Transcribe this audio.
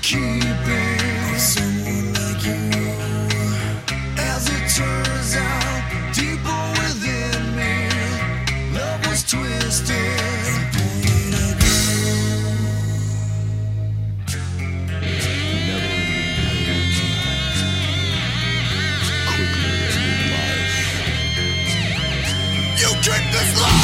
keeping someone like you. As it turns out, deeper within me, love was twisted. You keep this life.